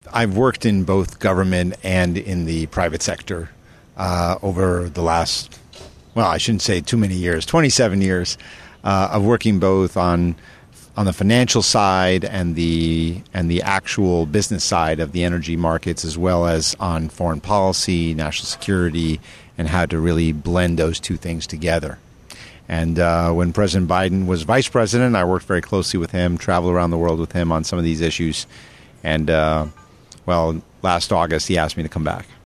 I've worked in both government and in the private sector over the last, well, I shouldn't say too many years, 27 years of working both on the financial side and the actual business side of the energy markets, as well as on foreign policy, national security, and how to really blend those two things together. And when President Biden was vice president, I worked very closely with him, traveled around the world with him on some of these issues. And, last August, he asked me to come back.